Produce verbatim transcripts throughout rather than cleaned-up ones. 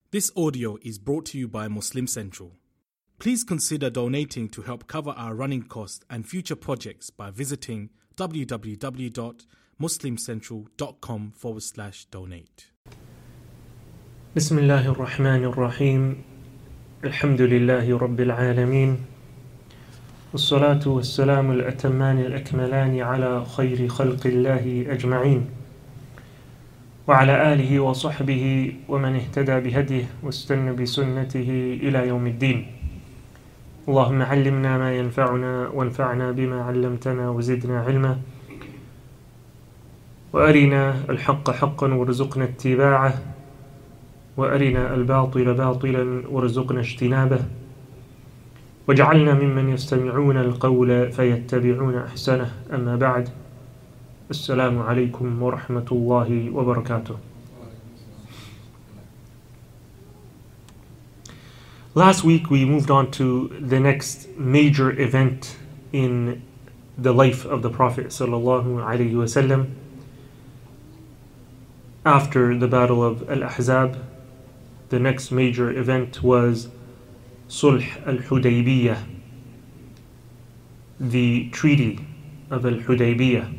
This audio is brought to you by Muslim Central. Please consider donating to help cover our running costs and future projects by visiting www.muslimcentral.com forward slash donate. Bismillahir Rahmanir Rahim. Alhamdulillahi Rabbil Alameen. Wassalatu wassalamu al-atammani al-akmalani ala khayri khalqillahi ajma'in. وعلى آله وصحبه ومن اهتدى بهديه واستنى بسنته إلى يوم الدين. اللهم علمنا ما ينفعنا وانفعنا بما علمتنا وزدنا علما وأرنا الحق حقا وارزقنا اتباعه وأرنا الباطل باطلا وارزقنا اجتنابه واجعلنا ممن يستمعون القول فيتبعون أحسنه. أما بعد، Assalamu alaikum wa rahmatullahi wa barakatuh. Last week we moved on to the next major event in the life of the Prophet sallallahu alaihi wasallam. After the battle of Al-Ahzab, the next major event was Sulh al-Hudaybiyah, the Treaty of Al-Hudaybiyah.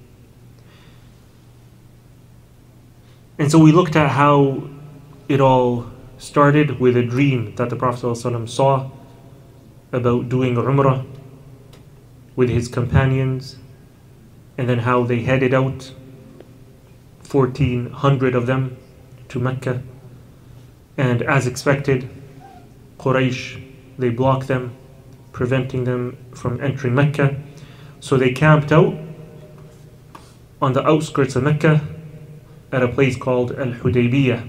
And so we looked at how it all started with a dream that the Prophet ﷺ saw about doing Umrah with his companions, and then how they headed out, fourteen hundred of them, to Mecca. And as expected, Quraysh, they blocked them, preventing them from entering Mecca. So they camped out on the outskirts of Mecca at a place called Al-Hudaybiyah,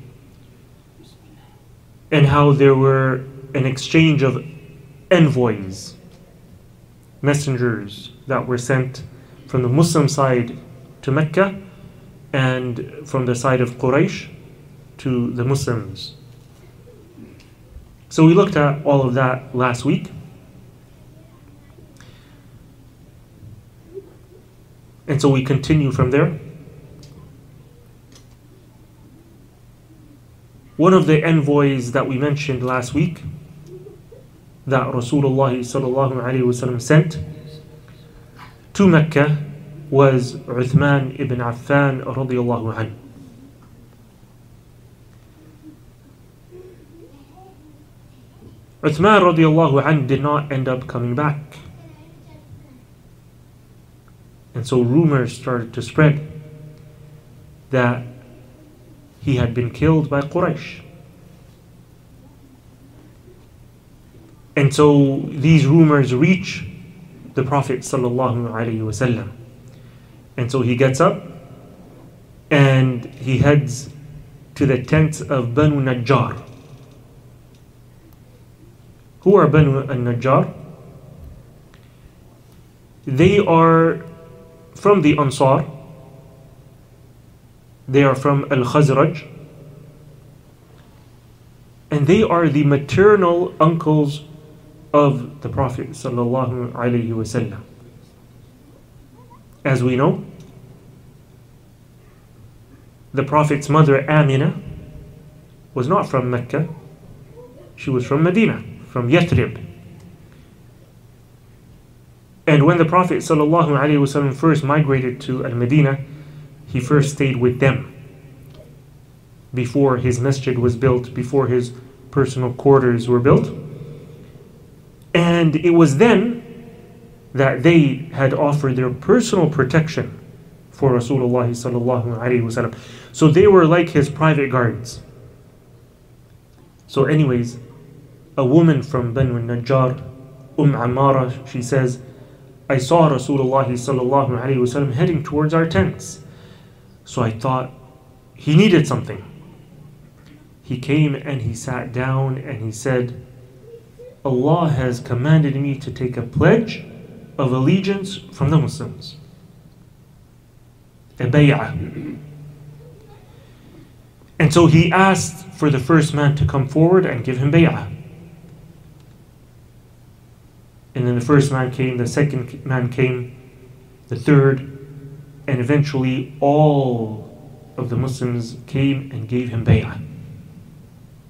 and how there were an exchange of envoys, messengers that were sent from the Muslim side to Mecca and from the side of Quraysh to the Muslims. So we looked at all of that last week. And so we continue from there. One of the envoys that we mentioned last week that Rasulullah sallallahu alaihi wasallam sent to Mecca was Uthman ibn Affan radiyallahu anhu. Uthman radiyallahu anhu did not end up coming back. And so rumors started to spread that he had been killed by Quraysh. And so these rumors reach the Prophet sallallahu alaihi wasallam. And so he gets up and he heads to the tents of Banu Najjar. Who are Banu Najjar? They are from the Ansar. They are from Al-Khazraj, and they are the maternal uncles of the Prophet sallallahu alaihi wasallam. As we know, the Prophet's mother Amina was not from Mecca. She was from Medina, from Yathrib. And when the Prophet sallallahu alaihi wasallam first migrated to Al-Medina, he first stayed with them before his masjid was built, before his personal quarters were built. And it was then that they had offered their personal protection for Rasulullah sallallahu alaihi wasallam. So they were like his private guards. So anyways, a woman from Banu Najjar, Umm Ammara, she says, I saw Rasulullah sallallahu alaihi wasallam heading towards our tents. So I thought he needed something. He came and he sat down and he said, Allah has commanded me to take a pledge of allegiance from the Muslims. A bay'ah. And so he asked for the first man to come forward and give him bay'ah. And then the first man came, the second man came, the third, and eventually all of the Muslims came and gave him bay'ah.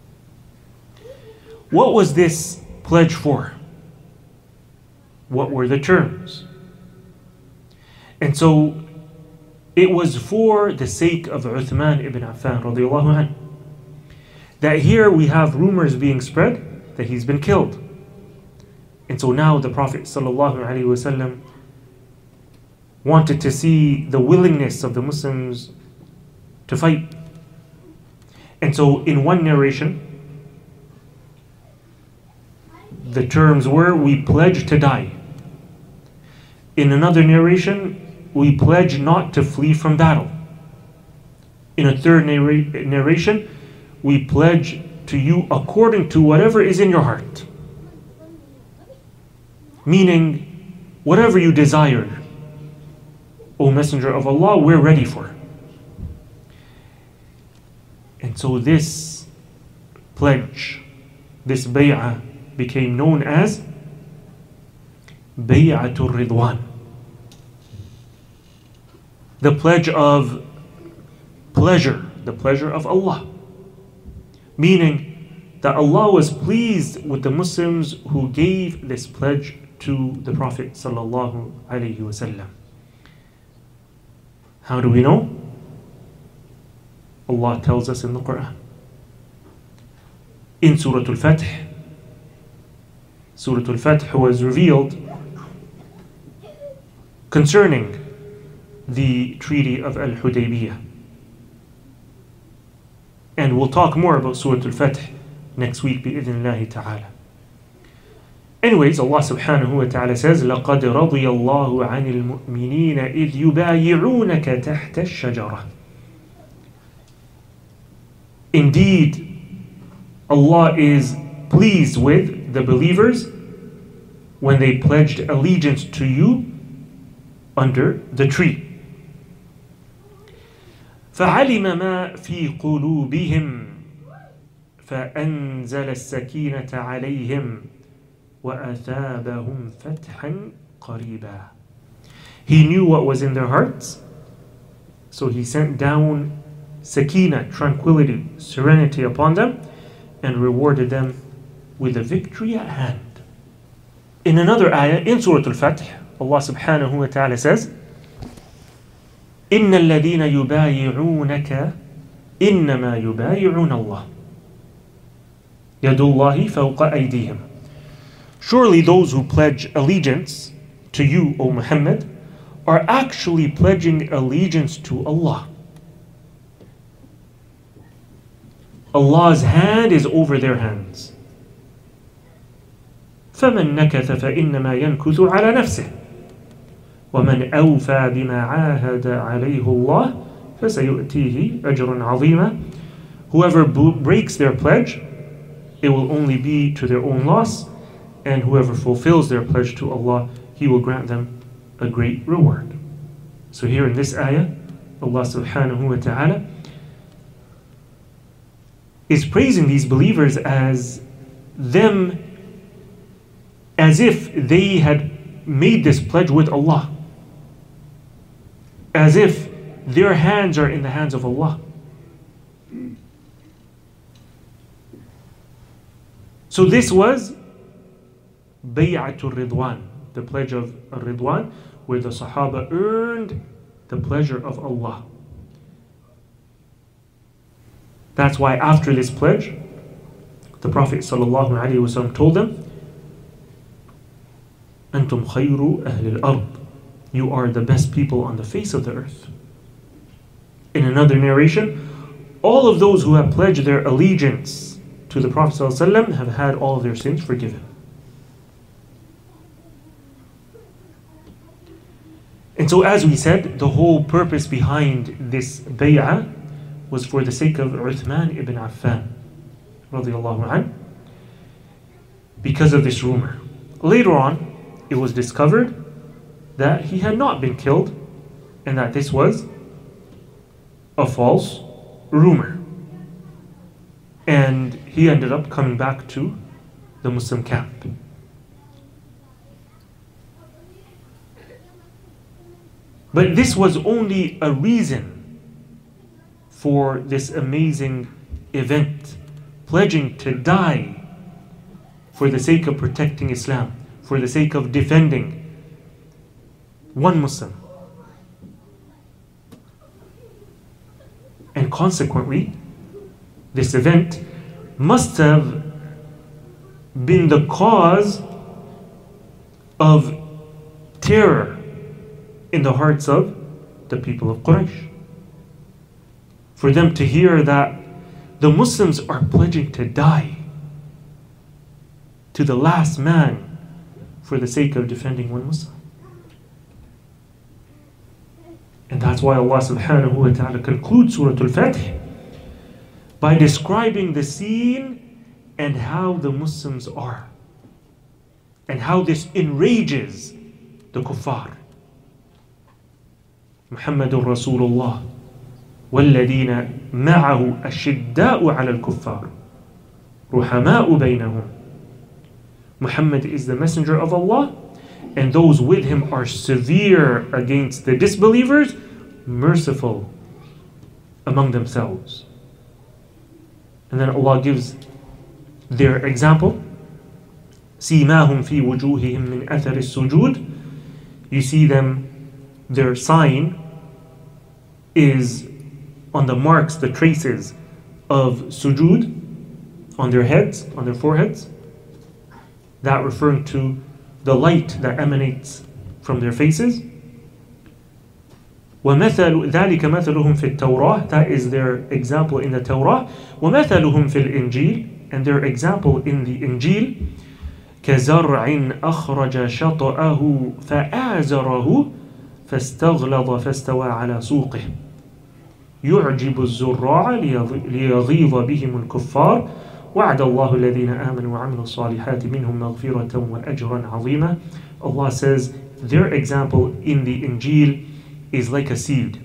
What was this pledge for? What were the terms? And so it was for the sake of Uthman ibn Affan radiallahu anhu. That here we have rumors being spread that he's been killed. And so now the Prophet sallallahu alaihi wasallam wanted to see the willingness of the Muslims to fight. And so in one narration, the terms were, we pledge to die. In another narration, we pledge not to flee from battle. In a third narra- narration, we pledge to you according to whatever is in your heart. Meaning, whatever you desire, O Messenger of Allah, we're ready for. And so this pledge, this bay'ah, became known as Bay'atul Ridwan. The pledge of pleasure, the pleasure of Allah. Meaning that Allah was pleased with the Muslims who gave this pledge to the Prophet sallallahu alaihi wasallam. How do we know? Allah tells us in the Quran. In Surah Al-Fath, Surah Al-Fath was revealed concerning the Treaty of Al-Hudaybiyah. And we'll talk more about Surah Al-Fath next week bi-idhnillahi ta'ala. Anyways, Allah subhanahu wa ta'ala says, لَقَدْ رَضِيَ اللَّهُ عَنِ الْمُؤْمِنِينَ إِذْ يُبَايِعُونَكَ تَحْتَ الشَّجَرَةِ. Indeed, Allah is pleased with the believers when they pledged allegiance to you under the tree. فَعَلِمَ مَا فِي قُلُوبِهِمْ فَأَنزَلَ السَّكِينَةَ عَلَيْهِمْ وَأَثَابَهُمْ فَتْحًا قَرِيبًا. He knew what was in their hearts, so He sent down sakina, tranquility, serenity upon them, and rewarded them with a victory at hand. In another ayah, in Surah Al-Fath, Allah subhanahu wa ta'ala says, إِنَّ الَّذِينَ يُبَايِعُونَكَ إِنَّمَا يُبَايِعُونَ اللَّهِ يَدُ اللَّهِ فَوْقَ أَيْدِيهِمْ. Surely those who pledge allegiance to you, O Muhammad, are actually pledging allegiance to Allah. Allah's hand is over their hands. فَمَنْ نَكَثَ فَإِنَّمَا يَنْكُثُ عَلَى نَفْسِهِ وَمَنْ أَوْفَى بِمَا عَاهَدَ عَلَيْهِ اللَّهِ فَسَيُؤْتِيهِ أَجْرًا عَظِيمًا. Whoever breaks their pledge, it will only be to their own loss, and whoever fulfills their pledge to Allah, He will grant them a great reward. So here in this ayah, Allah subhanahu wa ta'ala is praising these believers as them, as if they had made this pledge with Allah, as if their hands are in the hands of Allah. So this was Bay'atul Ridwan, the pledge of Ridwan, where the Sahaba earned the pleasure of Allah. That's why after this pledge, the Prophet ﷺ told them, أَنْتُمْ خَيْرُ أَهْلِ الْأَرْضِ. You are the best people on the face of the earth. In another narration, all of those who have pledged their allegiance to the Prophet ﷺ have had all of their sins forgiven. And so as we said, the whole purpose behind this bay'ah was for the sake of Uthman ibn Affan radiallahu anhu, because of this rumor. Later on, it was discovered that he had not been killed and that this was a false rumor. And he ended up coming back to the Muslim camp. But this was only a reason for this amazing event, pledging to die for the sake of protecting Islam, for the sake of defending one Muslim. And consequently, this event must have been the cause of terror in the hearts of the people of Quraysh. For them to hear that the Muslims are pledging to die to the last man for the sake of defending one Muslim. And that's why Allah subhanahu wa ta'ala concludes Surah Al-Fatih by describing the scene and how the Muslims are, and how this enrages the kuffar. Muhammadur Rasulullah والذين معه أشداء على الكفار رحماء بينهم. Muhammad is the messenger of Allah, and those with him are severe against the disbelievers, merciful among themselves. And then Allah gives their example. سِيمَاهُمْ فِي وُجُوهِهِمْ مِنْ أَثَرِ السُّجُودِ. You see them, their sign is on the marks, the traces of sujood on their heads, on their foreheads. That referring to the light that emanates from their faces. وَمَثَلُ ذَلِكَ مَثَلُهُمْ فِي التَّوْرَاةِ. That is their example in the Torah. وَمَثَلُهُمْ فِي الْإِنْجِيلِ. And their example in the Injil. كَزَرْعٍ أَخْرَجَ شَطَأَهُ فَآزَرَهُ فَاسْتَغْلَظَ فَاسْتَوَى عَلَى سُوقِهِ يُعْجِبُ الزُّرَّاعَ لِيَغِيظَ بِهِمُ الْكُفَّارِ وَعَدَ اللَّهُ الَّذِينَ آمَنُوا وَعَمِلُوا الصَّالِحَاتِ مِنْهُمْ مَغْفِرَةً وَأَجْرًا عَظِيمًا. Allah says their example in the Injil is like a seed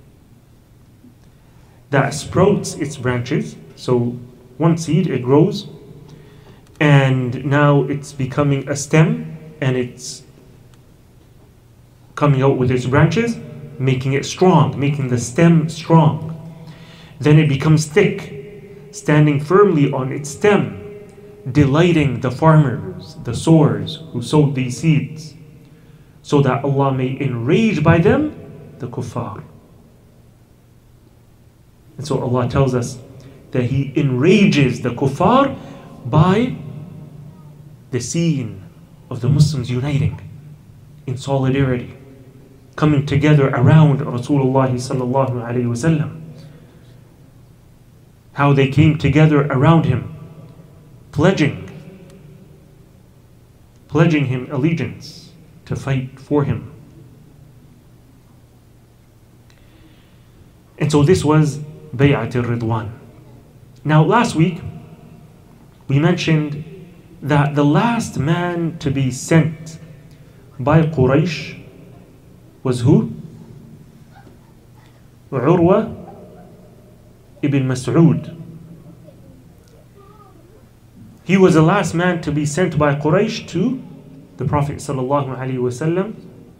that sprouts its branches. So one seed, it grows, and now it's becoming a stem, and it's coming out with its branches, making it strong, making the stem strong. Then it becomes thick, standing firmly on its stem, delighting the farmers, the sowers who sowed these seeds, so that Allah may enrage by them the kuffar. And so Allah tells us that He enrages the kuffar by the scene of the Muslims uniting in solidarity, coming together around Rasulullah sallallahu alayhi wa sallam. How they came together around him, pledging, pledging him allegiance to fight for him. And so this was Bay'at al-Ridwan. Now last week, we mentioned that the last man to be sent by Quraysh was who? Urwa ibn Mas'ud. He was the last man to be sent by Quraysh to the Prophet sallallahu alaihi wasallam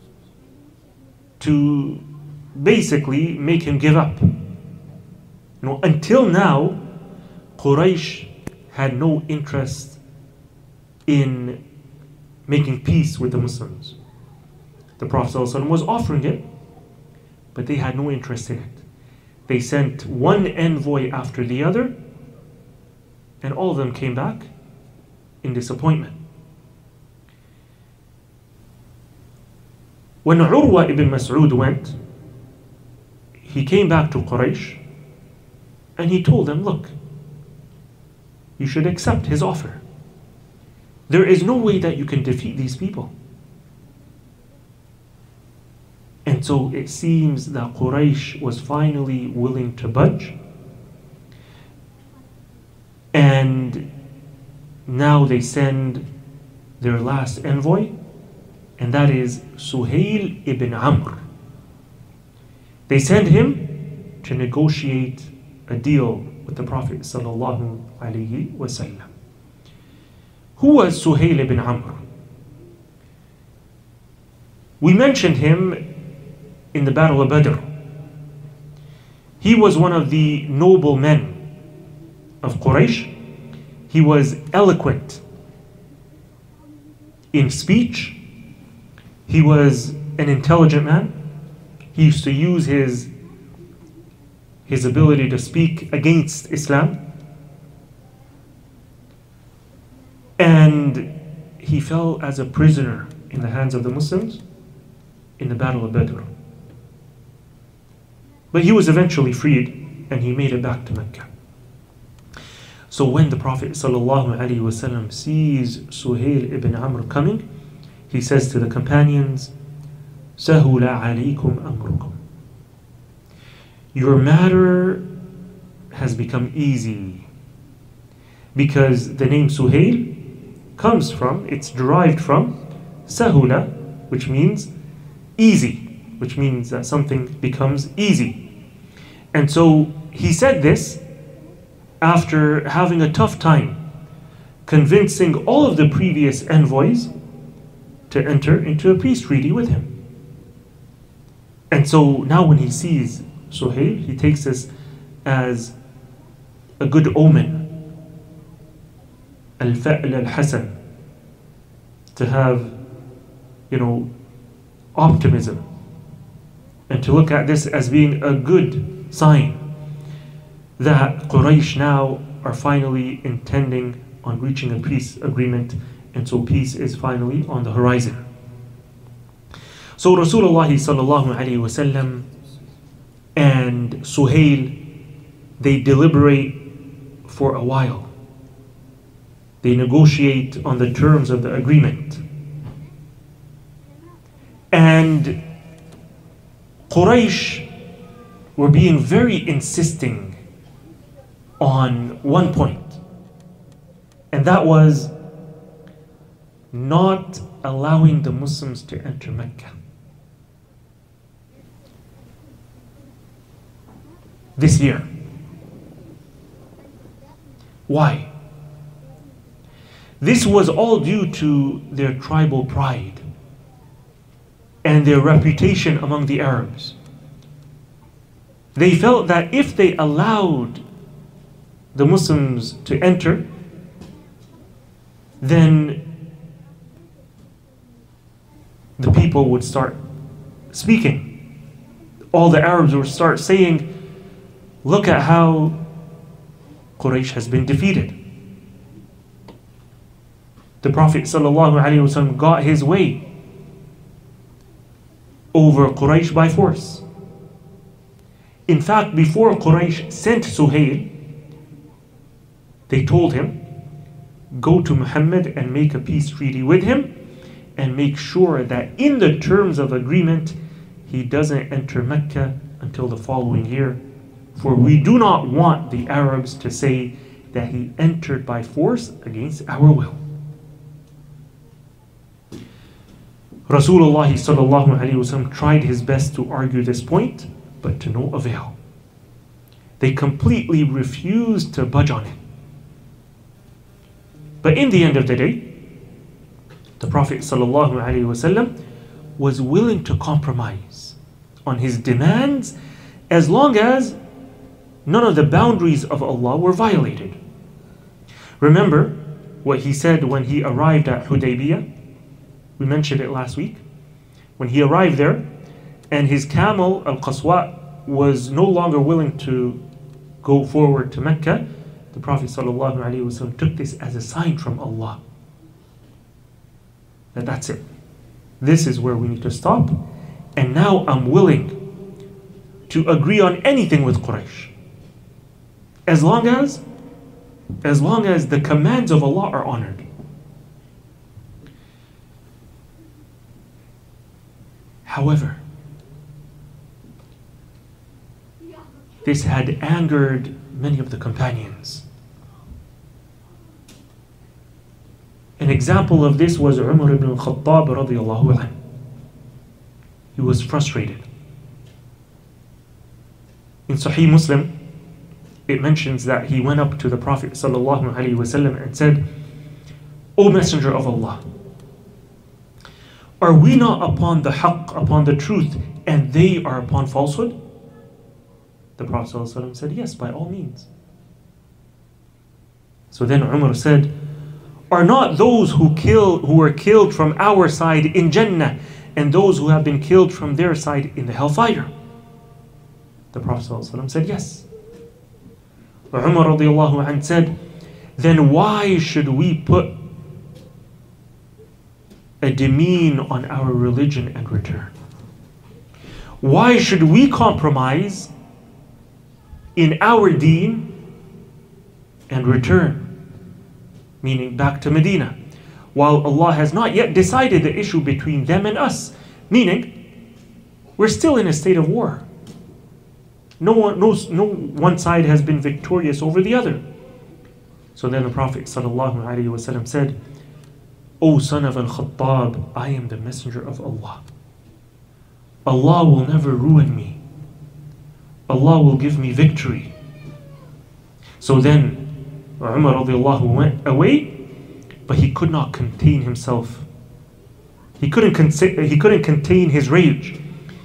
to basically make him give up. You know, until now, Quraysh had no interest in making peace with the Muslims. The Prophet ﷺ was offering it, but they had no interest in it. They sent one envoy after the other, and all of them came back in disappointment. When Urwa ibn Mas'ud went, he came back to Quraysh, and he told them, look, you should accept his offer. There is no way that you can defeat these people. And so it seems that Quraysh was finally willing to budge. And now they send their last envoy, and that is Suhail ibn Amr. They send him to negotiate a deal with the Prophet sallallahu alaihi wasallam. Who was Suhail ibn Amr? We mentioned him in the Battle of Badr. He was one of the noble men of Quraysh. He was eloquent in speech. He was an intelligent man. He used to use his, his ability to speak against Islam. And he fell as a prisoner in the hands of the Muslims in the Battle of Badr. But he was eventually freed and he made it back to Mecca. So when the Prophet ﷺ sees Suhail ibn Amr coming, he says to the companions, سَهُلَ عَلَيْكُمْ أَمْرُكُمْ. Your matter has become easy. Because the name Suhail comes from, it's derived from Sahula, which means easy, which means that something becomes easy. And so he said this after having a tough time convincing all of the previous envoys to enter into a peace treaty with him. And so now when he sees Suhail, he takes this as a good omen. Al-Fa'l al-Hasan, to have, you know, optimism, and to look at this as being a good sign that Quraysh now are finally intending on reaching a peace agreement, and so peace is finally on the horizon. So Rasulullah sallallahu alaihi wasallam and Suhail, they deliberate for a while. They negotiate on the terms of the agreement. And Quraysh were being very insisting on one point, and that was not allowing the Muslims to enter Mecca. This year. Why? This was all due to their tribal pride and their reputation among the Arabs. They felt that if they allowed the Muslims to enter, then the people would start speaking. All the Arabs would start saying, look at how Quraysh has been defeated. The Prophet ﷺ got his way over Quraysh by force. In fact, before Quraysh sent Suhail, they told him, go to Muhammad and make a peace treaty with him, and make sure that in the terms of agreement, he doesn't enter Mecca until the following year. For we do not want the Arabs to say that he entered by force against our will. Rasulullah sallallahu alaihi wasallam tried his best to argue this point, but to no avail. They completely refused to budge on it. But in the end of the day, the Prophet sallallahu alaihi wasallam was willing to compromise on his demands as long as none of the boundaries of Allah were violated. Remember what he said when he arrived at Hudaybiyah? We mentioned it last week. When he arrived there, and his camel, Al-Qaswa, was no longer willing to go forward to Mecca, the Prophet ﷺ took this as a sign from Allah. That that's it. This is where we need to stop. And now I'm willing to agree on anything with Quraysh. As long as, as long as the commands of Allah are honored. However, this had angered many of the companions. An example of this was Umar ibn al-Khattab radiyallahu anhu. He was frustrated. In Sahih Muslim, it mentions that he went up to the Prophet sallallahu alaihi wasallam and said, O Messenger of Allah, are we not upon the haqq, upon the truth, and they are upon falsehood? The Prophet ﷺ said, yes, by all means. So then Umar said, are not those who kill who were killed from our side in Jannah and those who have been killed from their side in the hellfire? The Prophet ﷺ said yes. Umar radiallahu anh said, then why should we put a demean on our religion and return? Why should we compromise in our deen and return? Meaning back to Medina, while Allah has not yet decided the issue between them and us. Meaning, we're still in a state of war. No one, no, no one side has been victorious over the other. So then the Prophet ﷺ said, O son of Al-Khattab, I am the messenger of Allah. Allah will never ruin me. Allah will give me victory. So then Umar radiallahu went away, but he could not contain himself. He couldn't, con- he couldn't contain his rage.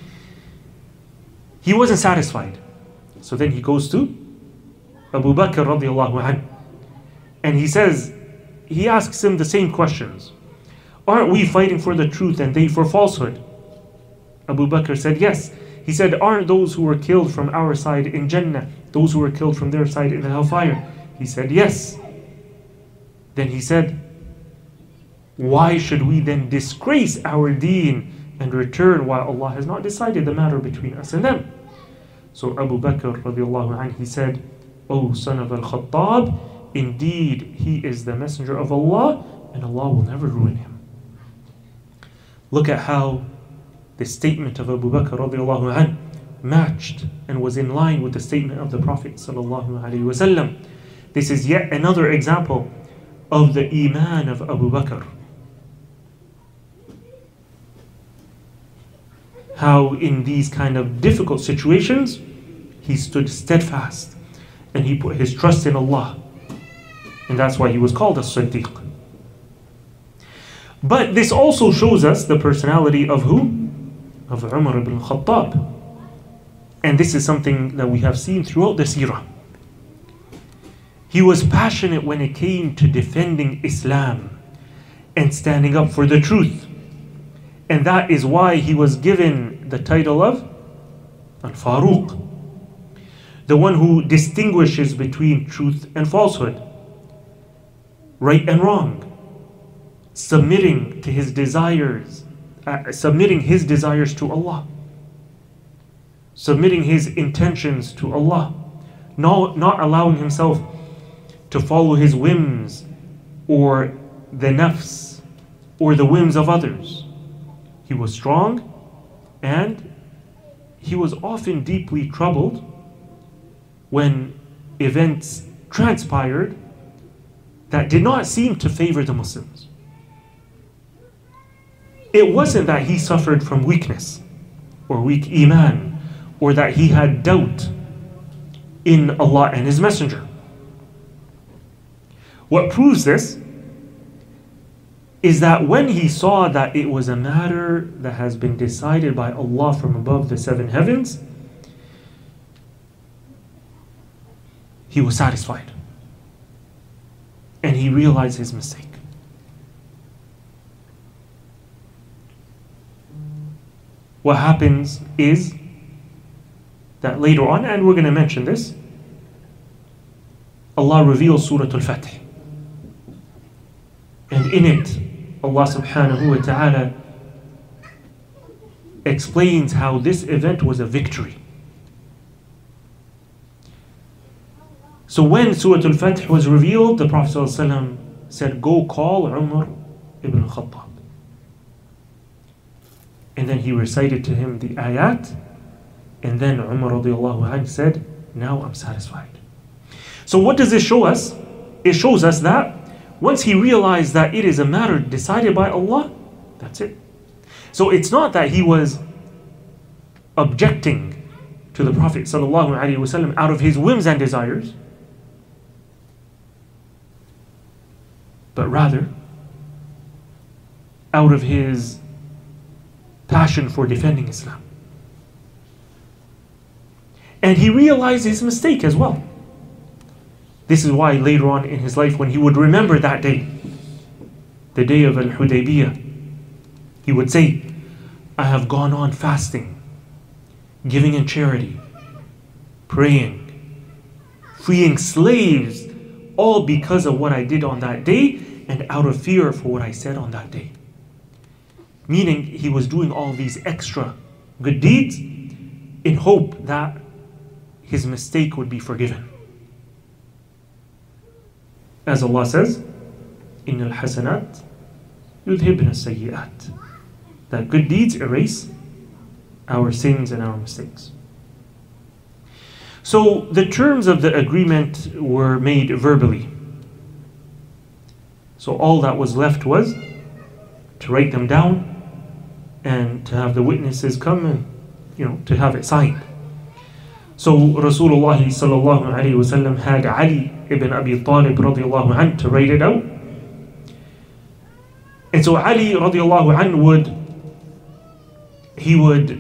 He wasn't satisfied. So then he goes to Abu Bakr radiallahu anhu. And he says, he asks him the same questions. Aren't we fighting for the truth and they for falsehood? Abu Bakr said, yes. He said, aren't those who were killed from our side in Jannah, those who were killed from their side in the hellfire? He said, yes. Then he said, why should we then disgrace our deen and return while Allah has not decided the matter between us and them? So Abu Bakr radiallahu anh, he said, O son of Al-Khattab, indeed he is the messenger of Allah and Allah will never ruin him. Look at how the statement of Abu Bakr radiallahu anh matched and was in line with the statement of the Prophet sallallahu alaihi wasallam. This is yet another example of the iman of Abu Bakr. How in these kind of difficult situations, he stood steadfast and he put his trust in Allah. And that's why he was called a Siddiq. But this also shows us the personality of who? Of Umar ibn Khattab. And this is something that we have seen throughout the seerah. He was passionate when it came to defending Islam and standing up for the truth. And that is why he was given the title of Al-Faruq, the one who distinguishes between truth and falsehood, right and wrong, submitting to his desires, uh, submitting his desires to Allah, submitting his intentions to Allah, not, not allowing himself to follow his whims or the nafs or the whims of others. He was strong and he was often deeply troubled when events transpired that did not seem to favor the Muslims. It wasn't that he suffered from weakness or weak iman or that he had doubt in Allah and His Messenger. What proves this is that when he saw that it was a matter that has been decided by Allah from above the seven heavens, he was satisfied. And he realized his mistake. What happens is that later on, and we're going to mention this, Allah reveals Surah Al-Fatih. And in it, Allah subhanahu wa ta'ala explains how this event was a victory. So when Surah Al-Fatih was revealed, the Prophet ﷺ said, go call Umar ibn Khattab. And then he recited to him the ayat. And then Umar radiallahu anhu said, now I'm satisfied. So what does this show us? It shows us that once he realized that it is a matter decided by Allah, that's it. So it's not that he was objecting to the Prophet sallallahu alaihi wasallam out of his whims and desires, but rather out of his passion for defending Islam. And he realized his mistake as well. This is why later on in his life, when he would remember that day, the day of Al-Hudaybiyah, he would say, I have gone on fasting, giving in charity, praying, freeing slaves, all because of what I did on that day and out of fear for what I said on that day. Meaning he was doing all these extra good deeds in hope that his mistake would be forgiven. As Allah says, إِنَّ الْحَسَنَاتِ يُذْهِبْنَ السَّيِّئَاتِ, that good deeds erase our sins and our mistakes. So the terms of the agreement were made verbally. So all that was left was to write them down and to have the witnesses come and, you know, to have it signed. So Rasulullah sallallahu alayhi wa sallam had Ali ibn Abi Talib radiallahu anhu to write it out. And so Ali radiallahu anhu would, he would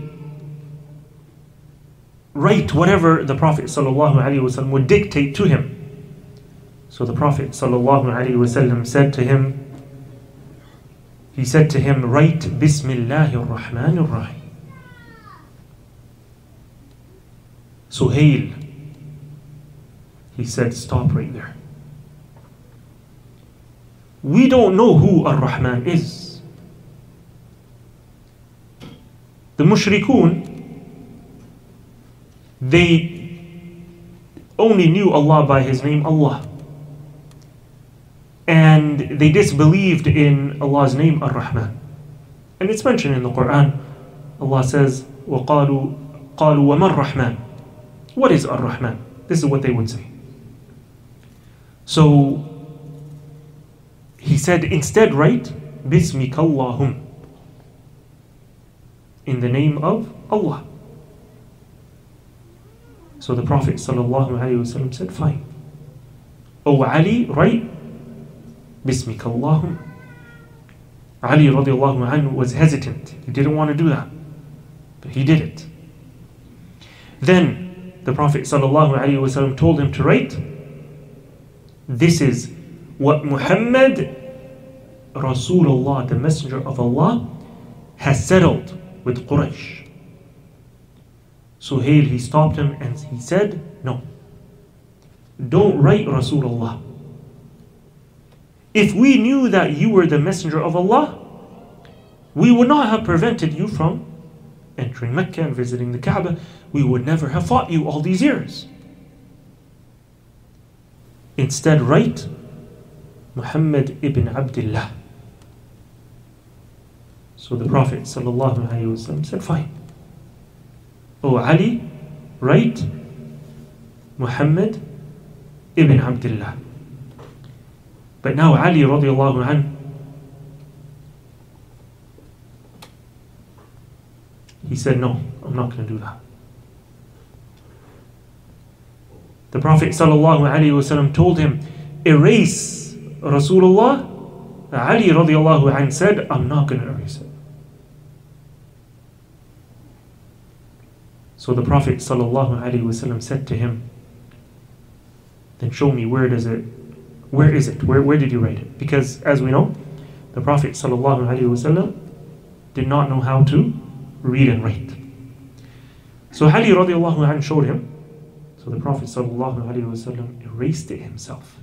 write whatever the Prophet sallallahu alayhi wa sallam would dictate to him. So the Prophet sallallahu alayhi wa sallam said to him, he said to him, write Bismillahir Rahmanir Rahim. Suhail, he said, stop right there. We don't know who Ar-Rahman is. The mushrikun, they only knew Allah by His name Allah. And they disbelieved in Allah's name Ar-Rahman. And it's mentioned in the Quran. Allah says, وَقَالُوا قَالُوا وَمَا الرَّحْمَنُ. What is Ar-Rahman? This is what they would say. So he said, instead write Bismika Allahum, in the name of Allah. So the Prophet sallallahu alaihi wasallam said, fine. O Ali, write Bismika Allahum. Ali radiallahu anhu was hesitant. He didn't want to do that, but he did it. Then the Prophet sallallahu alaihi wasallam told him to write, this is what Muhammad Rasulullah, the Messenger of Allah, has settled with Quraysh. Suhail, he stopped him and he said, no, don't write Rasulullah. If we knew that you were the Messenger of Allah, we would not have prevented you from entering Mecca and visiting the Kaaba. We would never have fought you all these years. Instead, write Muhammad ibn Abdullah. So the Prophet sallallahu alaihi wasallam said, fine. O Ali, write Muhammad ibn Abdullah. But now Ali radiallahu anhu, he said, no, I'm not going to do that. The Prophet sallallahu alaihi wasallam told him, erase Rasulullah. Ali radiallahu anhu said, I'm not going to erase it. So the Prophet sallallahu alaihi wasallam said to him, then show me, where does it, where is it? Where, where did you write it? Because as we know, the Prophet sallallahu alaihi wasallam did not know how to read and write. So Ali radiallahu anhu showed him. So the Prophet sallallahu alaihi wasallam erased it himself.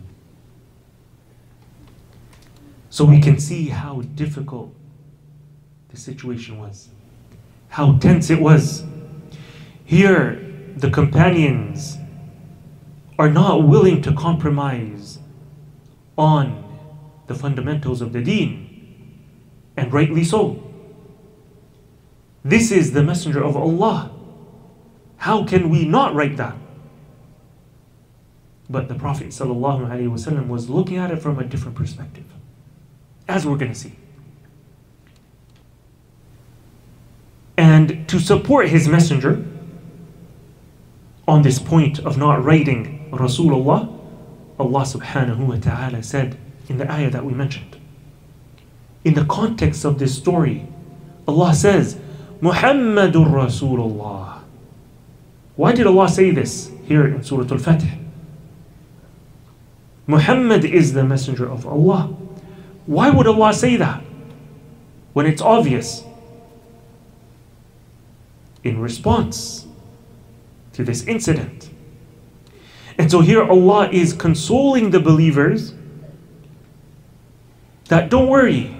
So we can see how difficult the situation was, how tense it was. Here, the companions are not willing to compromise on the fundamentals of the deen, and rightly so. This is the Messenger of Allah. How can we not write that? But the Prophet ﷺ was looking at it from a different perspective, as we're going to see. And to support his messenger on this point of not writing Rasulullah, Allah subhanahu wa ta'ala said in the ayah that we mentioned. In the context of this story, Allah says, Muhammadur Rasulullah. Why did Allah say this here in Surah Al-Fatih? Muhammad is the messenger of Allah. Why would Allah say that when it's obvious? In response to this incident. And so here Allah is consoling the believers that don't worry.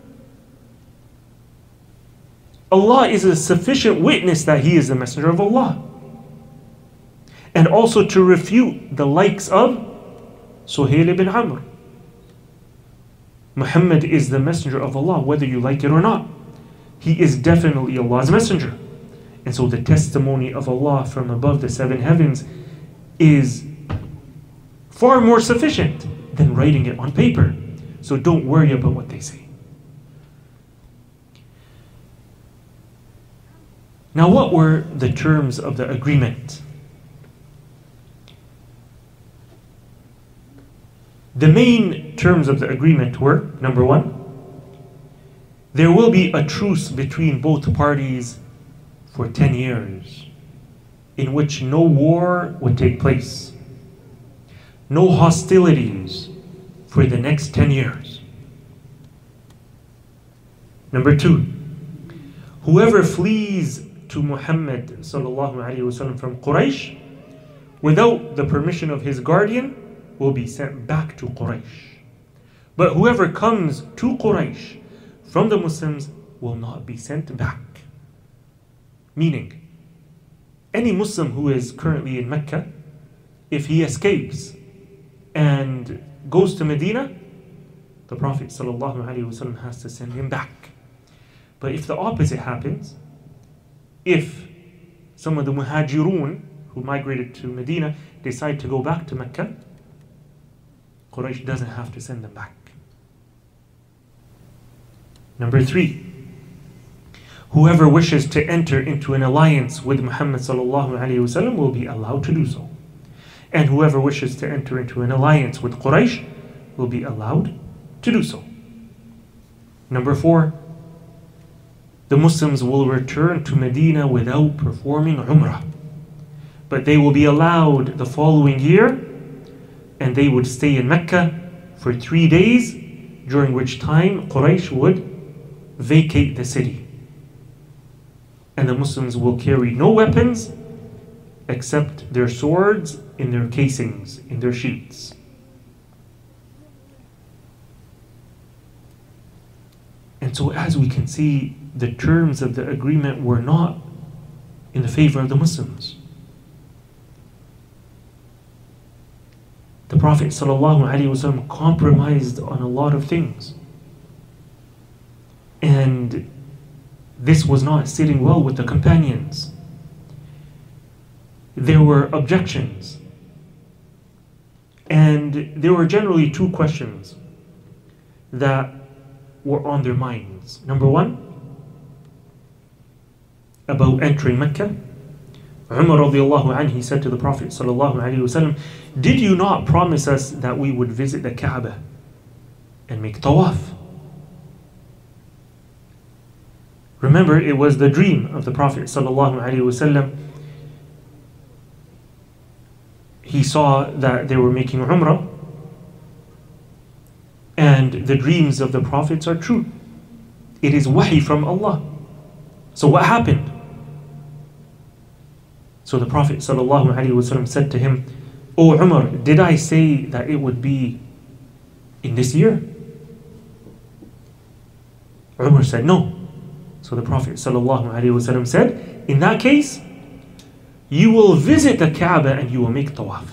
Allah is a sufficient witness that He is the Messenger of Allah. And also to refute the likes of Suhail ibn Amr. Muhammad is the Messenger of Allah, whether you like it or not. He is definitely Allah's Messenger. And so the testimony of Allah from above the seven heavens is far more sufficient than writing it on paper. So don't worry about what they say. Now, what were the terms of the agreement? The main terms of the agreement were, number one, there will be a truce between both parties for ten years, in which no war would take place, no hostilities for the next ten years. Number two, whoever flees to Muhammad sallallahu alaihi wasallam from Quraysh without the permission of his guardian will be sent back to Quraysh. But whoever comes to Quraysh from the Muslims will not be sent back. Meaning, any Muslim who is currently in Mecca, if he escapes and goes to Medina, the Prophet ﷺ has to send him back. But if the opposite happens, if some of the Muhajirun who migrated to Medina decide to go back to Mecca, Quraysh doesn't have to send them back. Number three, whoever wishes to enter into an alliance with Muhammad sallallahu alaihi wasallam will be allowed to do so. And whoever wishes to enter into an alliance with Quraysh will be allowed to do so. Number four, the Muslims will return to Medina without performing Umrah. But they will be allowed the following year, and they would stay in Mecca for three days, during which time Quraysh would vacate the city. And the Muslims will carry no weapons except their swords in their casings, in their sheaths. And so as we can see, the terms of the agreement were not in the favor of the Muslims. The Prophet ﷺ compromised on a lot of things. And this was not sitting well with the companions. There were objections. And there were generally two questions that were on their minds. Number one, about entering Mecca. Umar radiallahu anhu, he said to the Prophet sallallahu alaihi wasallam, did you not promise us that we would visit the Kaaba and make tawaf? Remember, it was the dream of the Prophet sallallahu alaihi wasallam. He saw that they were making Umrah, and the dreams of the prophets are true. It is wahi from Allah. So what happened? So the Prophet ﷺ said to him, O Umar, did I say that it would be in this year? Umar said, no. So the Prophet ﷺ said, in that case, you will visit the Kaaba and you will make tawaf.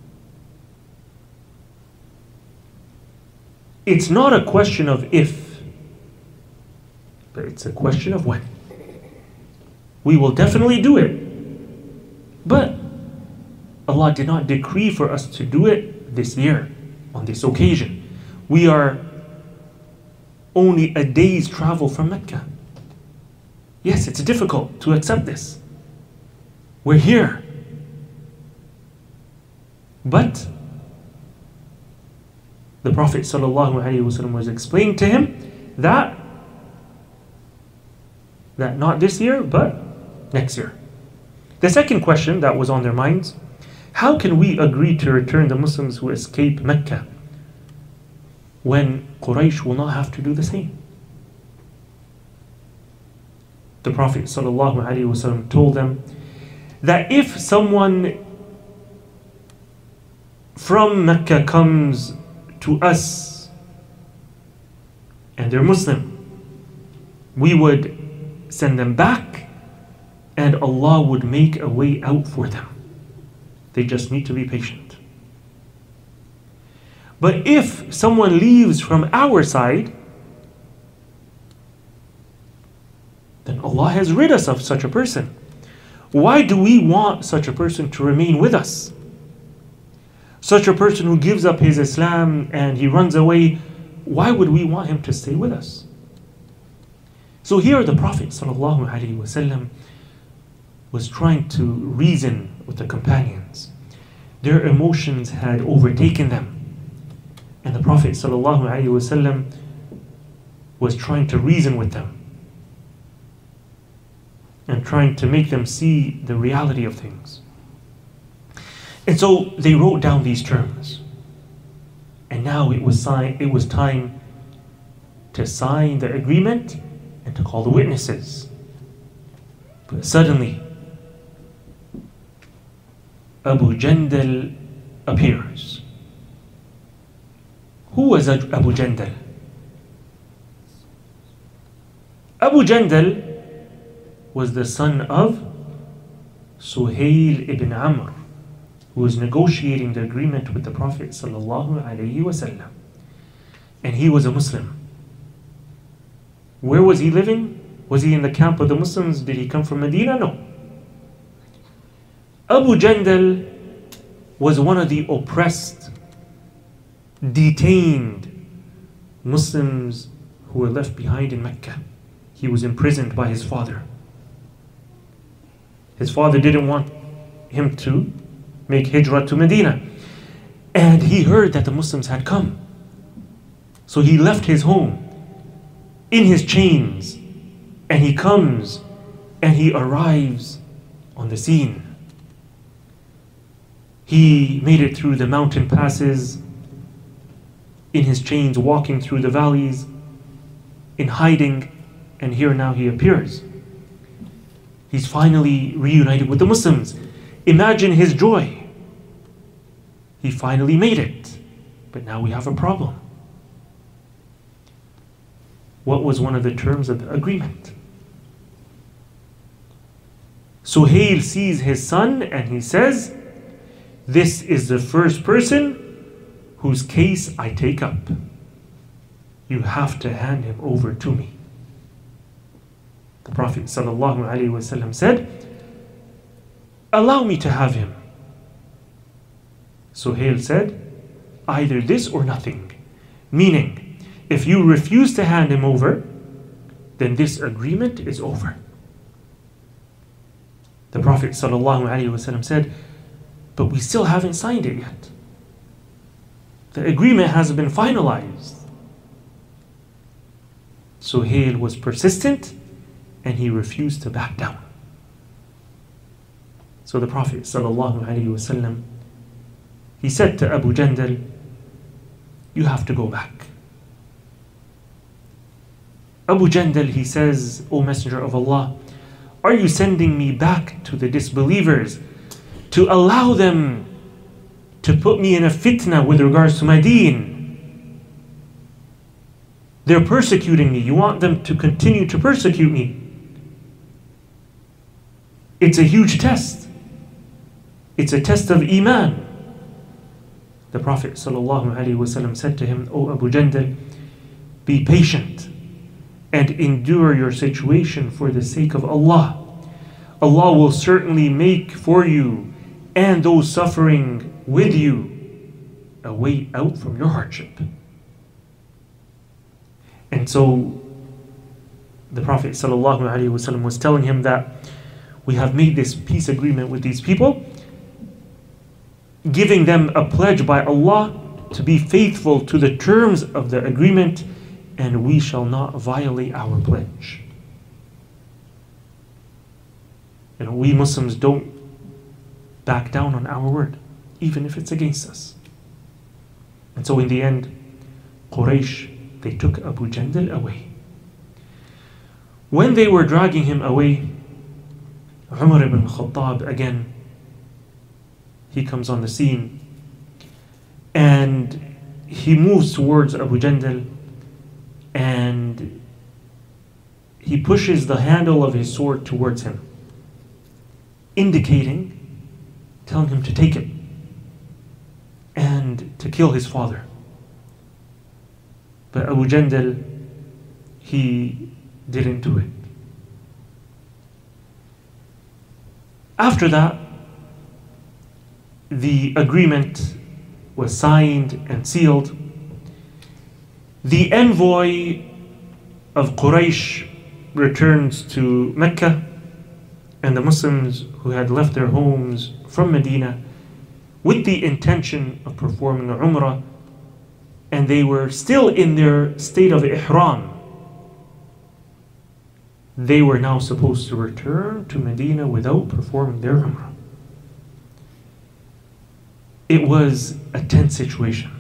It's not a question of if, but it's a question of when. We will definitely do it. But Allah did not decree for us to do it this year, on this occasion. We are only a day's travel from Mecca. Yes, it's difficult to accept this. We're here. But the Prophet ﷺ was explaining to him that, that not this year, but next year. The second question that was on their minds, how can we agree to return the Muslims who escape Mecca when Quraysh will not have to do the same. The Prophet ﷺ told them that if someone from Mecca comes to us and they're Muslim, we would send them back and Allah would make a way out for them. They just need to be patient. But if someone leaves from our side, then Allah has rid us of such a person. Why do we want such a person to remain with us? Such a person who gives up his Islam and he runs away, why would we want him to stay with us? So here the Prophet ﷺ was trying to reason with the companions. Their emotions had overtaken them. And the Prophet ﷺ was trying to reason with them and trying to make them see the reality of things. And so they wrote down these terms. And now it was, sign, it was time to sign the agreement and to call the witnesses. But suddenly, Abu Jandal appears. Who was Abu Jandal? Abu Jandal was the son of Suhail ibn Amr, who was negotiating the agreement with the Prophet ﷺ. And he was a Muslim. Where was he living? Was he in the camp of the Muslims? Did he come from Medina? No. Abu Jandal was one of the oppressed, detained Muslims who were left behind in Mecca. He was imprisoned by his father. His father didn't want him to make hijrah to Medina. And he heard that the Muslims had come. So he left his home in his chains, and he comes and he arrives on the scene. He made it through the mountain passes, in his chains, walking through the valleys, in hiding, and here now he appears. He's finally reunited with the Muslims. Imagine his joy. He finally made it. But now we have a problem. What was one of the terms of the agreement? Suhail sees his son and he says, "This is the first person whose case I take up. You have to hand him over to me." The Prophet ﷺ said, "Allow me to have him." Suhail said, "Either this or nothing." Meaning, if you refuse to hand him over, then this agreement is over. The Prophet ﷺ said, "But we still haven't signed it yet. The agreement hasn't been finalized." Suhail was persistent and he refused to back down. So the Prophet ﷺ, he said to Abu Jandal, "You have to go back." Abu Jandal, he says, "O Messenger of Allah, are you sending me back to the disbelievers to allow them to put me in a fitna with regards to my deen? They're persecuting me. You want them to continue to persecute me? It's a huge test. It's a test of Iman." The Prophet ﷺ said to him, "O Abu Jandal, be patient and endure your situation for the sake of Allah. Allah will certainly make for you and those suffering with you a way out from your hardship." And so the Prophet ﷺ was telling him that we have made this peace agreement with these people, giving them a pledge by Allah to be faithful to the terms of the agreement, and we shall not violate our pledge. You know, we Muslims don't back down on our word, even if it's against us. And so in the end, Quraysh, they took Abu Jandal away. When they were dragging him away, Umar ibn Khattab again, he comes on the scene and he moves towards Abu Jandal and he pushes the handle of his sword towards him, indicating, telling him to take it and to kill his father. But Abu Jandal, he didn't do it. After that, the agreement was signed and sealed. The envoy of Quraysh returns to Mecca, and the Muslims who had left their homes from Medina with the intention of performing Umrah, and they were still in their state of Ihram. They were now supposed to return to Medina without performing their Umrah. It was a tense situation.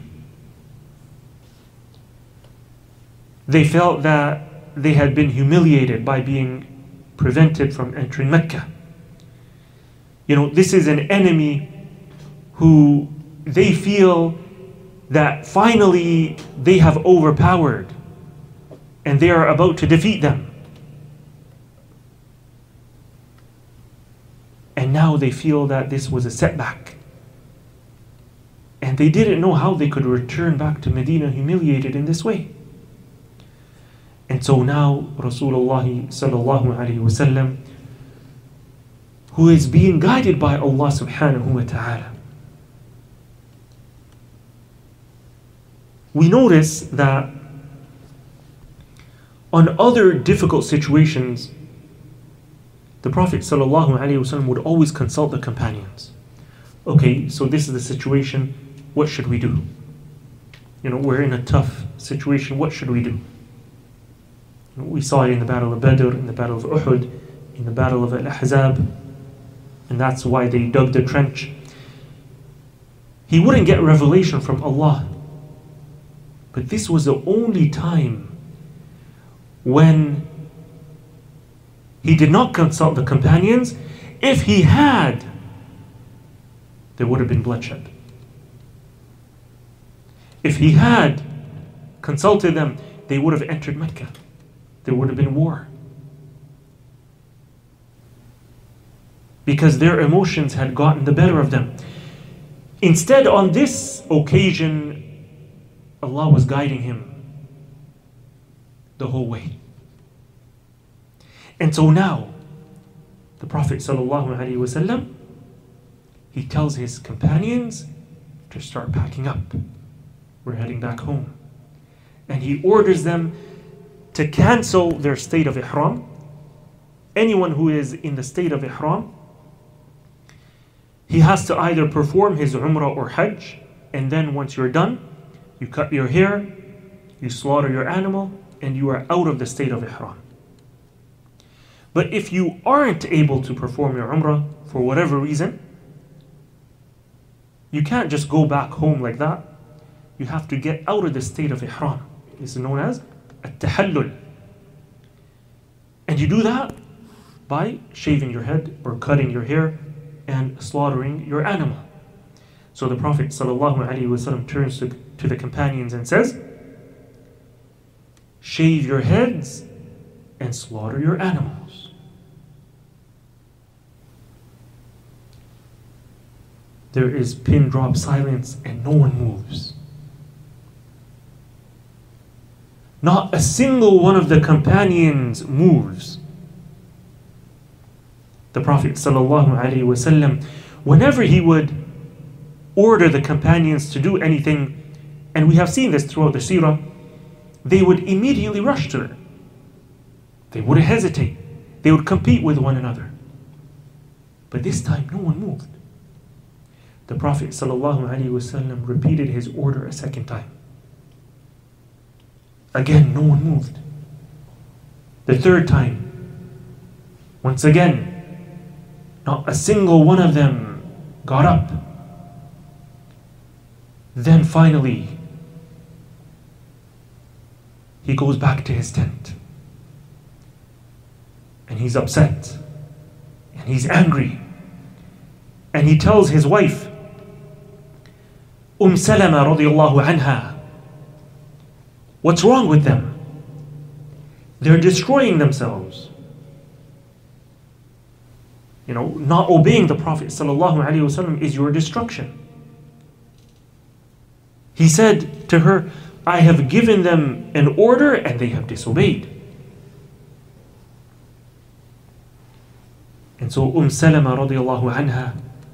They felt that they had been humiliated by being prevented from entering Mecca. You know, this is an enemy who they feel that finally they have overpowered and they are about to defeat them. And now they feel that this was a setback. And they didn't know how they could return back to Medina humiliated in this way. And so now Rasulullah sallallahu alaihi wasallam, who is being guided by Allah subhanahu wa ta'ala, we notice that on other difficult situations, the Prophet ﷺ would always consult the companions. Okay, so this is the situation, what should we do? You know, we're in a tough situation, what should we do? You know, we saw it in the Battle of Badr, in the Battle of Uhud, in the Battle of Al-Ahzab, and that's why they dug the trench. He wouldn't get revelation from Allah. But this was the only time when he did not consult the companions. If he had, there would have been bloodshed. If he had consulted them, they would have entered Mecca. There would have been war. Because their emotions had gotten the better of them. Instead, on this occasion, Allah was guiding him the whole way. And so now, the Prophet ﷺ, he tells his companions to start packing up. We're heading back home. And he orders them to cancel their state of Ihram. Anyone who is in the state of Ihram, he has to either perform his Umrah or Hajj, and then once you're done, you cut your hair, you slaughter your animal, and you are out of the state of Ihram. But if you aren't able to perform your Umrah for whatever reason, you can't just go back home like that. You have to get out of the state of Ihram. This is known as At-Tahallul. And you do that by shaving your head or cutting your hair and slaughtering your animal. So the Prophet ﷺ turns to, to the companions and says, shave your heads and slaughter your animals. There is pin drop silence and no one moves. Not a single one of the companions moves. The Prophet ﷺ, whenever he would order the companions to do anything, and we have seen this throughout the seerah, they would immediately rush to it. They wouldn't hesitate. They would compete with one another. But this time, no one moved. The Prophet ﷺ repeated his order a second time. Again, no one moved. The third time, once again, not a single one of them got up. Then finally, he goes back to his tent. And he's upset. And he's angry. And he tells his wife, Umm Salama radiallahu anha, what's wrong with them? They're destroying themselves. You know, not obeying the Prophet sallallahu alaihi wasallam is your destruction. He said to her, I have given them an order and they have disobeyed. And so Umm Salama radiallahu anha,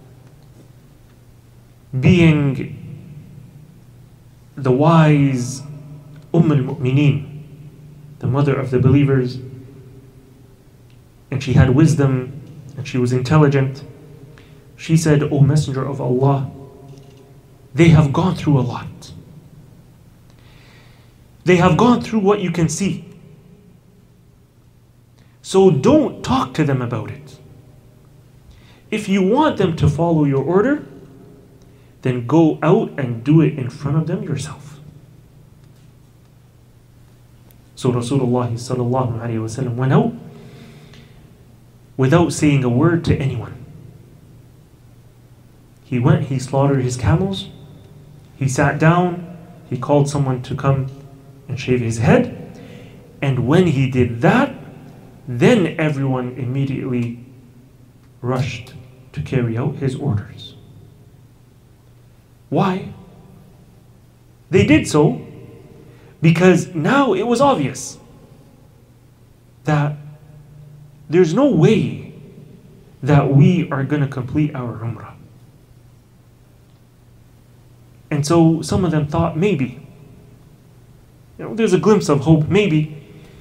being the wise Umm al-Mu'mineen, the mother of the believers, and she had wisdom and she was intelligent, she said, O Messenger of Allah, they have gone through a lot. They have gone through what you can see. So don't talk to them about it. If you want them to follow your order, then go out and do it in front of them yourself. So Rasulullah sallallahu alaihi wasallam went out without saying a word to anyone. He went, he slaughtered his camels, he sat down, he called someone to come and shave his head, and when he did that, then everyone immediately rushed to carry out his orders. Why? They did so because now it was obvious that there's no way that we are going to complete our Umrah. And so some of them thought maybe, you know, there's a glimpse of hope, maybe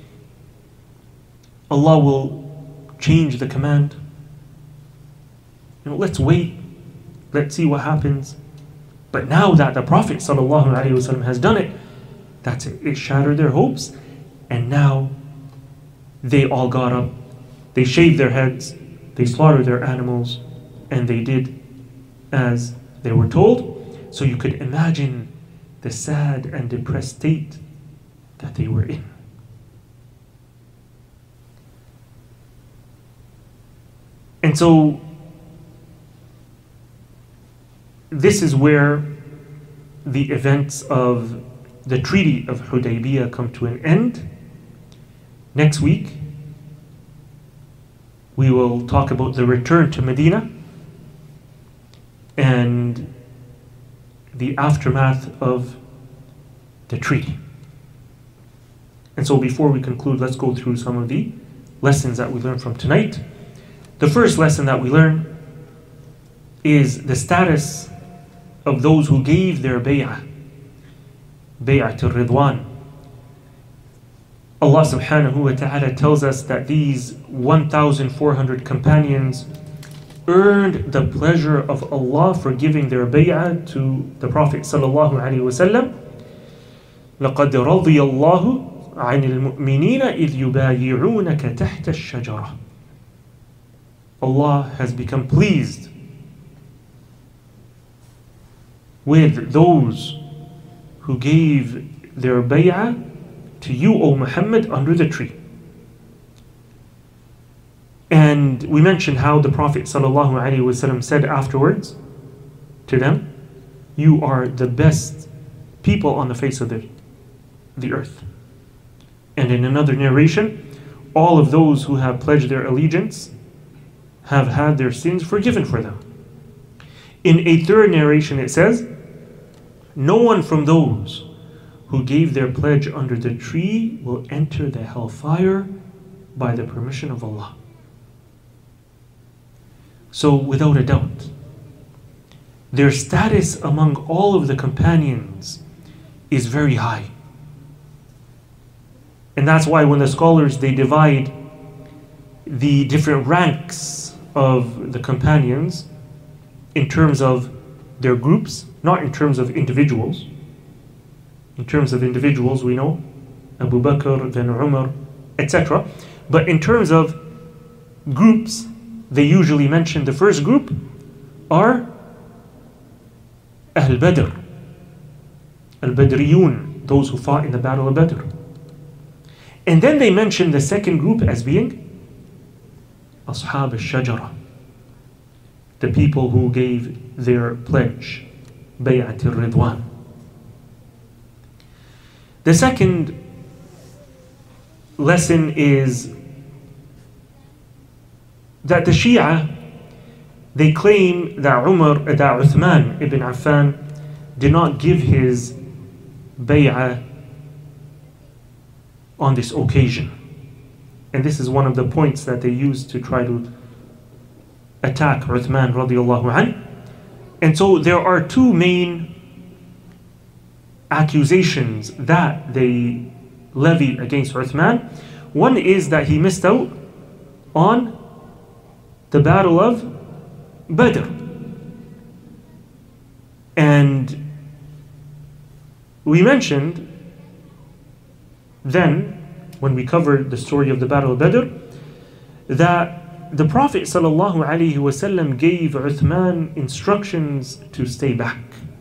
Allah will change the command. You know, let's wait, let's see what happens. But now that the Prophet ﷺ has done it, that's it. It shattered their hopes, and now they all got up, they shaved their heads, they slaughtered their animals, and they did as they were told. So you could imagine the sad and depressed state that they were in. And so this is where the events of the Treaty of Hudaybiyah come to an end. Next week, we will talk about the return to Medina and the aftermath of the treaty. And so before we conclude, let's go through some of the lessons that we learned from tonight. The first lesson that we learn is the status of those who gave their bay'ah, bay'at al-Ridwan. Allah subhanahu wa ta'ala tells us that these one thousand four hundred companions earned the pleasure of Allah for giving their bay'ah to the Prophet sallallahu alaihi wasallam. لَقَدْ رَضِيَ اللَّهُ عَنِ الْمُؤْمِنِينَ إِذْ يُبَايِعُونَكَ تَحْتَ الشَّجَرَةِ. Allah has become pleased with those who gave their bay'ah to you, O Muhammad, under the tree. And we mentioned how the Prophet ﷺ said afterwards to them, you are the best people on the face of the, the earth. And in another narration, all of those who have pledged their allegiance have had their sins forgiven for them. In a third narration it says, no one from those who gave their pledge under the tree will enter the hellfire by the permission of Allah. So without a doubt, their status among all of the companions is very high. And that's why when the scholars, they divide the different ranks of the companions in terms of their groups, not in terms of individuals. In terms of individuals, we know Abu Bakr, then Umar, et cetera. But in terms of groups, they usually mention the first group are Ahl Badr, Al-Badriyun, those who fought in the Battle of Badr. And then they mention the second group as being Ashab al-Shajara, the people who gave their pledge, Bay'at al-Ridwan. The second lesson is that the Shia, they claim that Umar, that Uthman ibn Affan did not give his bay'ah on this occasion. And this is one of the points that they use to try to attack Uthman radiallahu anhu. And so there are two main accusations that they levy against Uthman. One is that he missed out on the battle of Badr. And we mentioned then, when we covered the story of the battle of Badr, that the Prophet ﷺ gave Uthman instructions to stay back.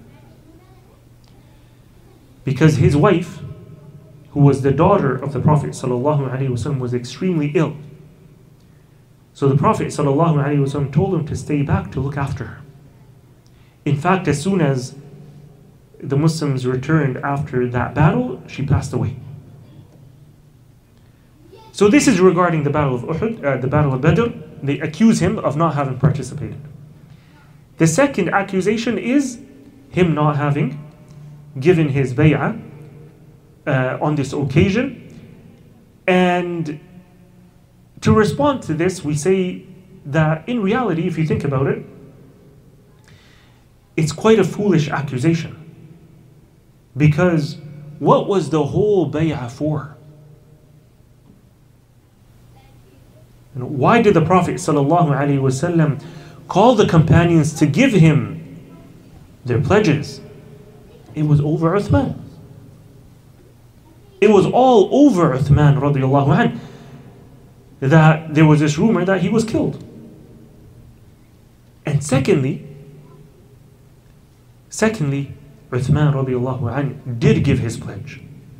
Because his wife, who was the daughter of the Prophet ﷺ, was extremely ill. So the Prophet ﷺ told him to stay back to look after her. In fact, as soon as the Muslims returned after that battle, she passed away. So this is regarding the battle of Uhud, uh, the battle of Badr. They accuse him of not having participated. The second accusation is him not having given his bay'ah uh, on this occasion. And to respond to this, we say that in reality, if you think about it, it's quite a foolish accusation. Because what was the whole bay'ah for? And why did the Prophet ﷺ call the companions to give him their pledges? It was over Uthman. It was all over Uthman radiallahu anhu, that there was this rumor that he was killed. And secondly, secondly, Uthman radiallahu anhu did give his pledge.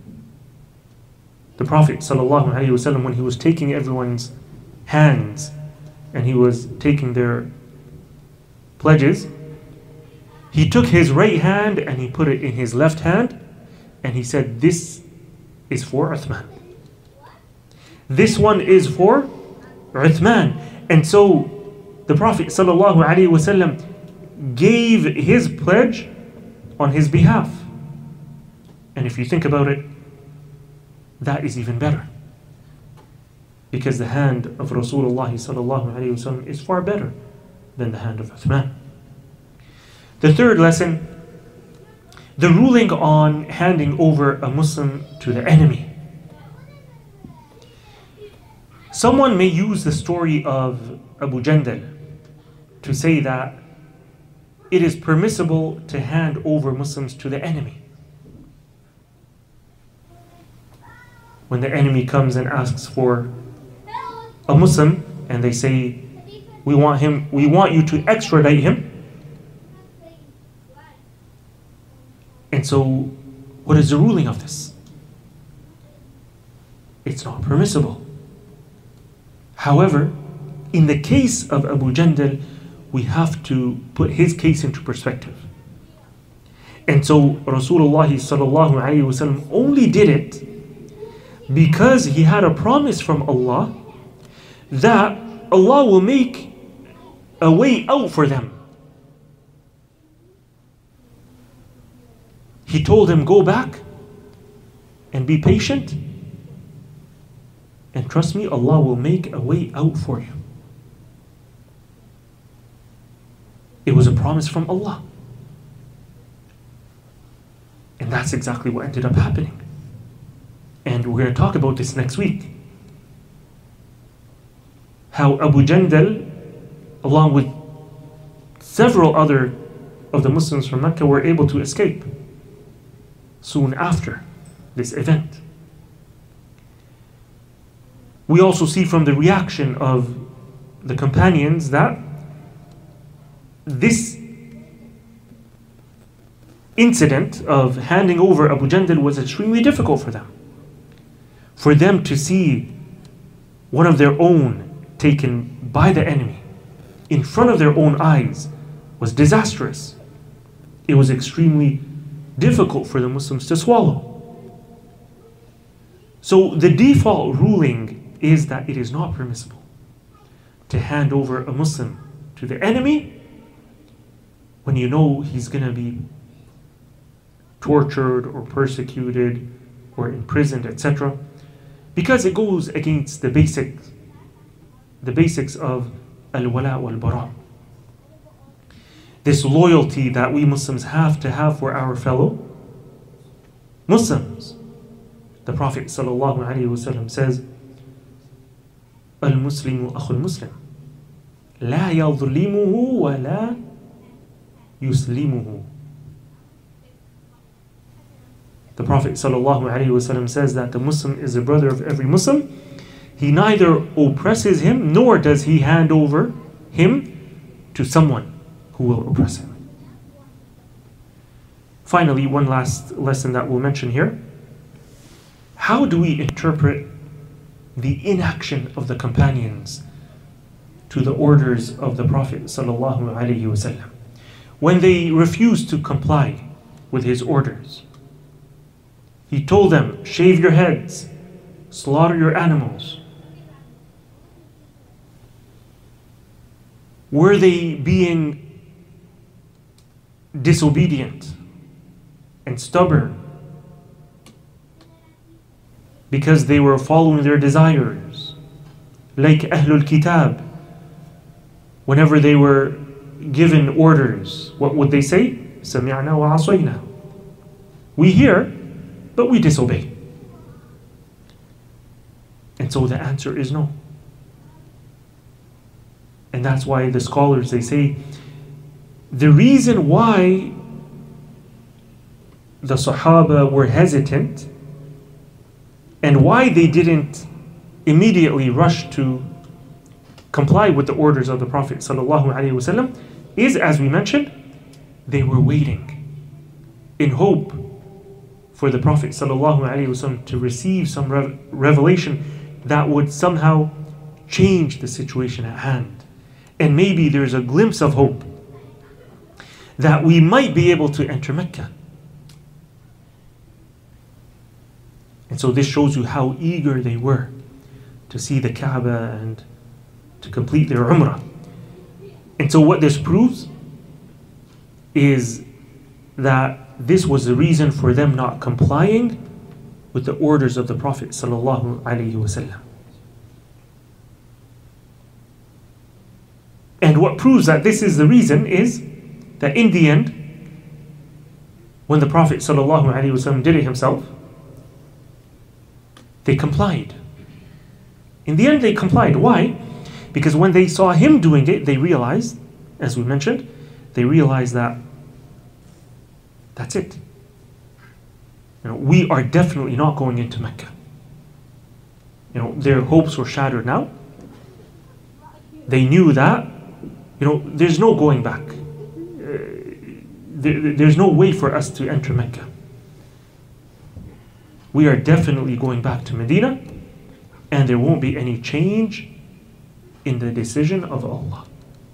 The Prophet ﷺ, when he was taking everyone's hands and he was taking their pledges, he took his right hand and he put it in his left hand and he said, this is for Uthman. This one is for Uthman. And so the Prophet ﷺ gave his pledge on his behalf. And if you think about it, that is even better. Because the hand of Rasulullah ﷺ is far better than the hand of Uthman. The third lesson, the ruling on handing over a Muslim to the enemy. Someone may use the story of Abu Jandal to say that it is permissible to hand over Muslims to the enemy. When the enemy comes and asks for a Muslim and they say, we want him, we want you to extradite him. And so, what is the ruling of this? It's not permissible. However, in the case of Abu Jandal, we have to put his case into perspective. And so Rasulullah sallallahu alaihi wasallam only did it because he had a promise from Allah that Allah will make a way out for them. He told him, go back and be patient, and trust me, Allah will make a way out for you. It was a promise from Allah. And that's exactly what ended up happening. And we're going to talk about this next week. How Abu Jandal, along with several other of the Muslims from Mecca, were able to escape soon after this event. We also see from the reaction of the companions that this incident of handing over Abu Jandal was extremely difficult for them. for them to see one of their own taken by the enemy in front of their own eyes was disastrous. It was extremely difficult for the Muslims to swallow. So the default ruling is that it is not permissible to hand over a Muslim to the enemy when you know he's going to be tortured or persecuted or imprisoned, et cetera, because it goes against the basics, the basics of al-wala wal-bara. This loyalty that we Muslims have to have for our fellow Muslims. The Prophet sallallahu alaihi wasallam says, "Al-Muslimu akhul Muslim, la yadhlimuhu wa la yuslimuhu." The Prophet sallallahu alaihi wasallam says that the Muslim is the brother of every Muslim. He neither oppresses him nor does he hand over him to someone who will oppress him. Finally, one last lesson that we'll mention here. How do we interpret the inaction of the companions to the orders of the Prophet sallallahu alaihi wasallam when they refused to comply with his orders? He told them, shave your heads, slaughter your animals. Were they being disobedient and stubborn because they were following their desires? Like Ahlul Kitab, whenever they were given orders, what would they say? Sami'na wa asayna. We hear, but we disobey. And so the answer is no. And that's why the scholars, they say, the reason why the Sahaba were hesitant and why they didn't immediately rush to comply with the orders of the Prophet sallallahu alaihi wasallam is, as we mentioned, they were waiting in hope for the Prophet sallallahu alaihi wasallam to receive some rev- revelation that would somehow change the situation at hand. And maybe there's a glimpse of hope that we might be able to enter Mecca. And so this shows you how eager they were to see the Kaaba and to complete their Umrah. And so what this proves is that this was the reason for them not complying with the orders of the Prophet sallallahu alaihi wasallam. And what proves that this is the reason is that in the end, when the Prophet sallallahu alaihi wasallam did it himself, they complied. In the end, they complied. Why? Because when they saw him doing it, they realized, as we mentioned, they realized that that's it. You know, we are definitely not going into Mecca. You know, their hopes were shattered now. They knew that, you know, there's no going back. Uh, there, there's no way for us to enter Mecca. We are definitely going back to Medina, and there won't be any change in the decision of Allah.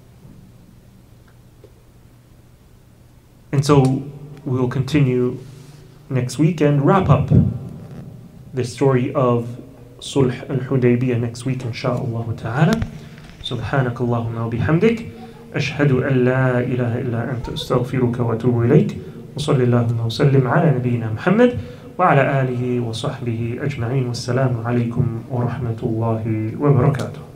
And so we will continue next week and wrap up the story of Sulh al-Hudaybiyah next week, insha'Allah ta'ala. سبحانك اللهم وبحمدك أشهد أن لا إله إلا أنت أستغفرك وأتوب إليك وصلى اللهم وسلم على نبينا محمد وعلى آله وصحبه أجمعين والسلام عليكم ورحمة الله وبركاته.